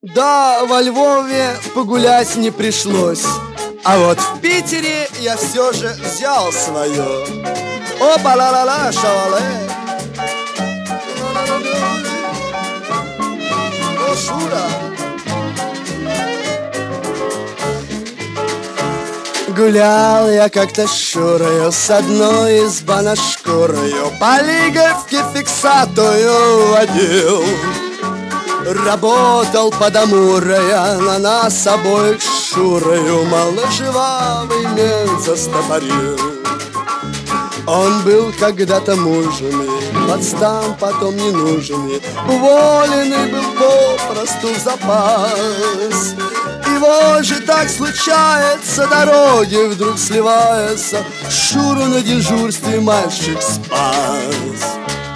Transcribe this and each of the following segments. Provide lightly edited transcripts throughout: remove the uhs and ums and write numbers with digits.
Да, во Львове погулять не пришлось, а вот в Питере я все же взял свое. Опа-ла-ла-ла, шалале. О, Шура. Гулял я как-то с Шурою, с одной из банашкурою, по лиговке фиксатую водил. Работал под Амурой, на нас обоих с Шурою моложивавый мент застопорил. Он был когда-то мужем, подстам потом не нужен, уволенный был попросту в запас. Его же так случается, дороги вдруг сливаются, Шуру на дежурстве мальчик спас.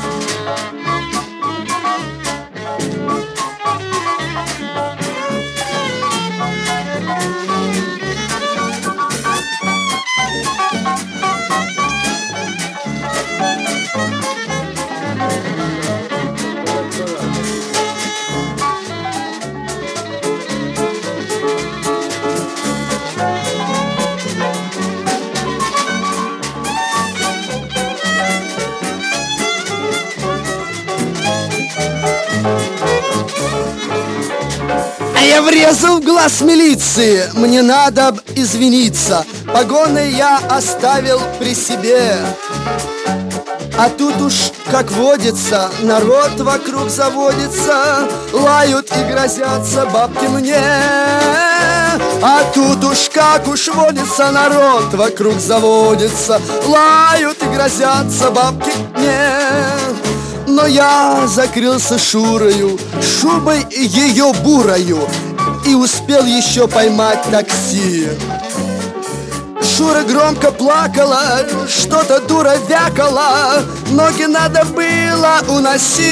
Я врезал в глаз милиции, мне надо б извиниться, погоны я оставил при себе. А тут уж, как водится, народ вокруг заводится, лают и грозятся бабки мне. А тут уж, как уж водится, народ вокруг заводится, лают и грозятся бабки мне. Но я закрылся Шурою, шубой ее бурою, и успел еще поймать такси. Шура громко плакала, что-то дура вякала, ноги надо было уносить.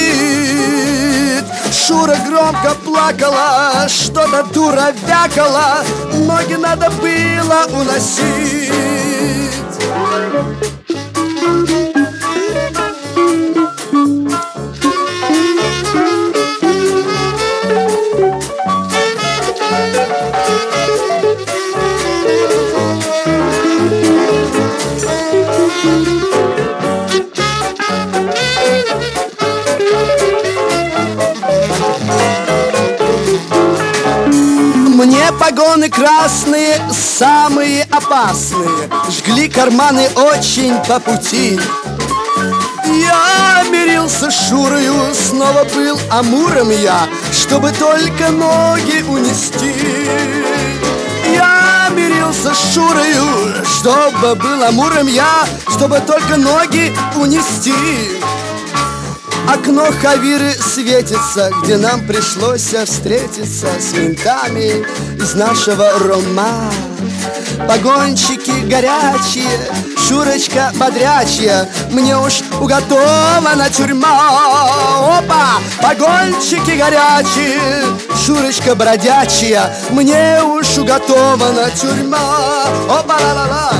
Шура громко плакала, что-то дура вякала, ноги надо было уносить. Мне погоны красные самые опасные, жгли карманы очень по пути. Я мирился с Шурою, снова был Амуром я, чтобы только ноги унести. Я мирился с Шурою, чтобы был Амуром я, чтобы только ноги унести. Окно Хавиры светится, где нам пришлось встретиться с ментами из нашего рома. Погонщики горячие, Шурочка бодрячая, мне уж уготована тюрьма. Опа! Погонщики горячие, Шурочка бродячая, мне уж уготована тюрьма. Опа-ла-ла-ла!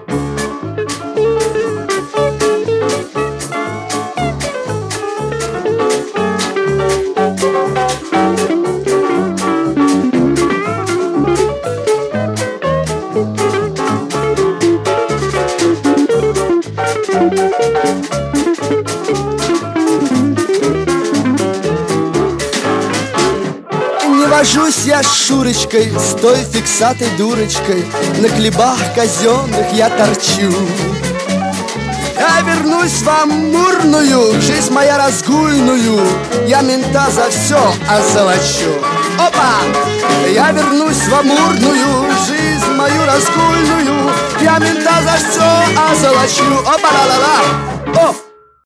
Не вожусь я с Шурочкой, с той фиксатой дурочкой, на хлебах казенных я торчу. Я вернусь в амурную, жизнь моя разгульную, я мента за все озолочу. Опа! Я вернусь в амурную, жизнь мою разгульную, я мента за все озолочу. Опа-ла-ла-ла! О!